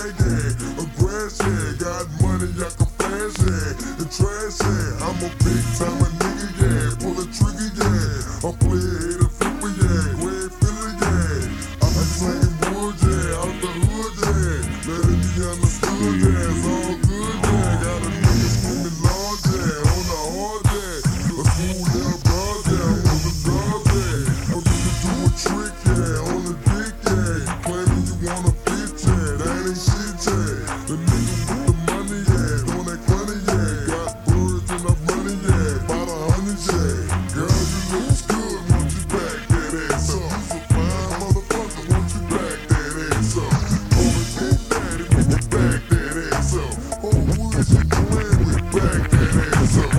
bag, yeah. A grass, yeah. Got money, I can flash, yeah. And trash, yeah. I'm a big time nigga, yeah. Pull a trigger, yeah. I play a hater flipper, yeah. Go ahead, fill it, yeah. I'm slanging wood, yeah. Out the hood, yeah. Let it be understood, yeah. It's all good, yeah. Got a nigga screaming large, yeah. On the hard, yeah. A cool little broad, yeah. On the dog, yeah. I'm gonna do a trick, yeah. On the dick, yeah. Claiming you wanna fit, yeah. That ain't shit, yeah. The nigga with the money, yeah. Doing that funny, yeah. Got birds and I'm running, yeah. About 100, yeah. Girl, you look good, want you back that ass up. You's a fine motherfucker, want you back that ass up. Call me Big Daddy, when you back that ass up. Oh, who is you playing with? Back that ass up.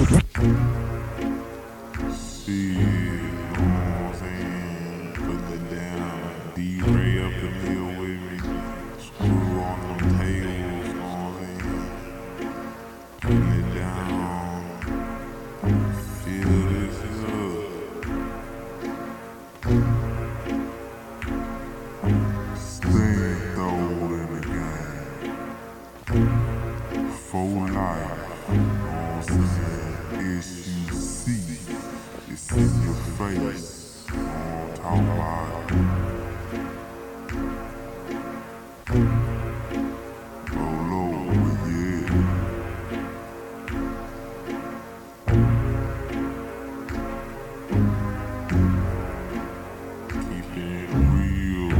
See, you know what I'm saying? Put it down. D-Ray up in here with me. Screw on them tables, you know what I'm saying? Putting it down. Feel this up. Stay throwed in the game. For life, you know what I'm saying? SUC, it's in your face. You know what I'm talking about? Low, yeah. Keeping it real.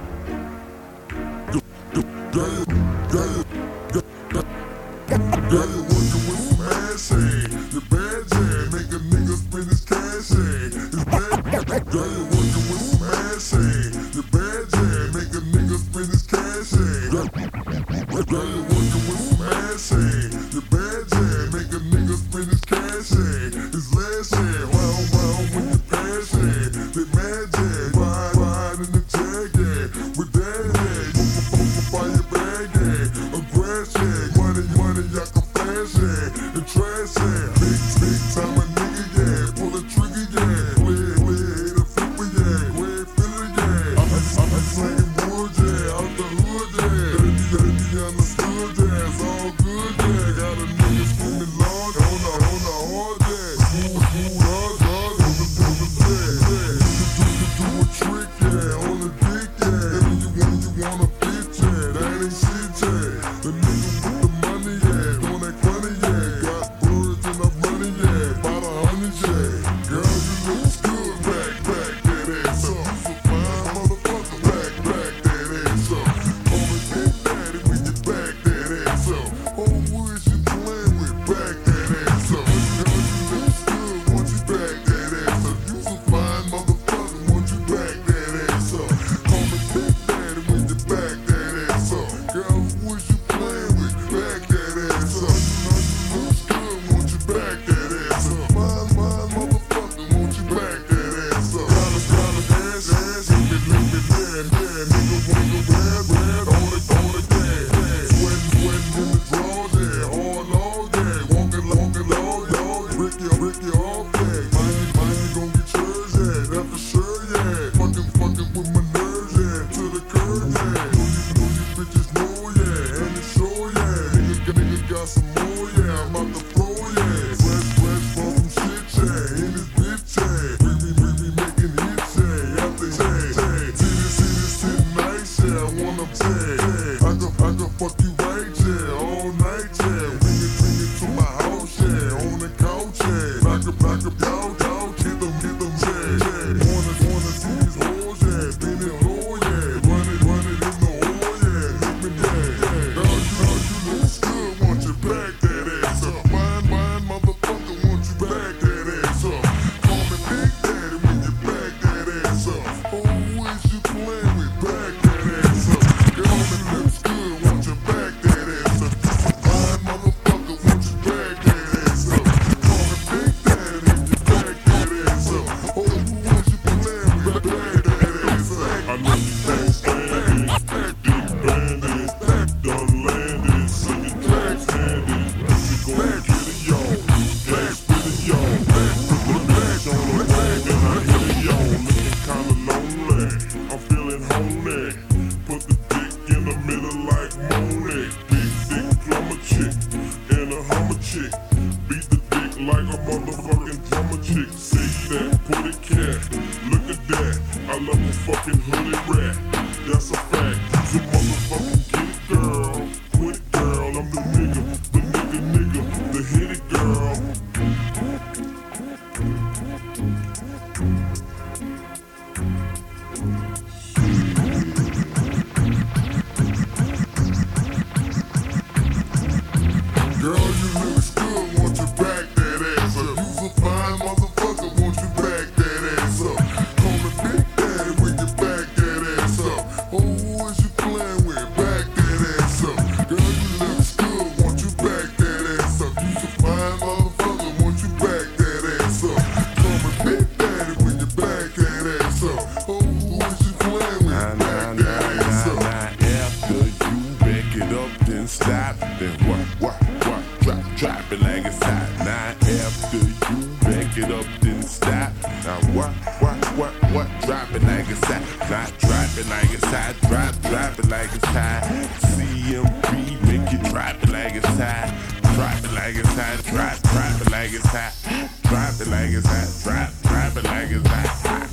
Girl, you working with some ass, yeah. Your bad, yeah. Make a nigga spend his cash, yeah. It's bad. Girl, you working with some ass, yeah. Your bad, yeah. Make a nigga spend his cash, yeah. Girl, you working with some ass, yeah. Your bad, yeah. Make a nigga spend his cash, yeah. His last, yeah. Round when you pass, yeah. They mad, yeah. Ride in the jag, yeah. With that, yeah. You buy your bag, yeah. A grass, yeah. Money, I can flash, yeah. And trash, yeah. Big time a nigga, yeah. Pull a trigger, yeah. Play, hit a flipper, yeah. Go ahead, fill it, yeah. I'm slanging wood, yeah. Out the hood, yeah. Let it be understood, yeah. It's all good, yeah. Got a nigga screaming large on the hard, yeah. Smooth, hard, on the bed, yeah. You can do a trick, yeah. On the dick, yeah. When you wanna fit, yeah. That ain't shit, yeah. The nigga with the money, yeah. Doing that funny, yeah. Got birds and I'm running, yeah. About 100, yeah. Girl, you look good, back that ass up. You's a fine motherfucker, back that ass up. Call me Big Daddy when you back that ass up. Oh, who is you playing with? Back that ass up. Girl, you look good, want you back that ass up. You's a fine motherfucker, want you back that ass up. Call me Big Daddy when you back that ass up. Girl, who is you playing with? Back that ass up. You look good, want you back that ass up. Fine motherfucker, want you back that ass up. Gotta ass, lick it, yeah. Nigga, red, on the gas. Sweating in the drawers, yeah. Hard log, yeah. Walking log, Ricky off, yeah. Mind you gon' get yours, yeah. That's for sure, yeah. Fucking with my nerves, yeah. To the curb, yeah. Know you bitches know, yeah. And it's sure, yeah. Nigga got some more, yeah. I'm about to throw, yeah. Fresh from some shit, yeah. In this bitch, yeah. We making hits, yeah. After yeah. See this shit nice, yeah. I wanna play, yeah. I can fuck you right, yeah. All night, yeah. Bring it to my house, yeah. On the couch, yeah. Back up, y'all, hit them, yeah. Wanna see these hoes, yeah. Bend it low, yeah. Run it in the hole, yeah. Hit me, yeah. Girl, you look good, want you back that ass up. Fine motherfucker, want you back that ass up. Call me Big Daddy when you back that ass up. Oh, who is you playing with? Back that ass up. Girl, me looks good, want you back that ass up. Fine motherfucker, want you back that ass up. Call me Big Daddy when you back that ass up. Oh, who is you playing with? Back that ass up. I know you think standing, acting bandit, done landed, singing tracks handed. You gon' get it, y'all. Back with it, y'all. Put the back on the wagon, I hit it, y'all. Looking kinda lonely, I'm feeling homely. Put the dick in the middle like Monet. chick. Beat the dick like a motherfucking drummer chick. Say that, put it cat. Look at that, I love a fucking hooded rat. That's a fact, you's a motherfucking get it girl. Quit it girl, I'm the nigga, the hit it girl. Girl, you look good, want you back that ass up. You's a fine motherfucker, want you back that ass up. Call me Big Daddy when you back that ass up. Oh, who is you playing with? Back that ass up. Girl, you look good, want you back that ass up. You's a fine motherfucker, want you back that ass up. Call me Big Daddy when you back that ass up. Oh, who is you playing with? Back that ass up. After you back it up, then stop, then what? Drop it like it's hot. Now after you back it up, then stop. Now what? Drop it like it's hot. Not drop it like it's hot. Drop it like it's hot. CMB make you drop it like it's hot. Drop it like it's hot. Drop it like it's hot. Drop it like it's hot. Drop it like it's hot.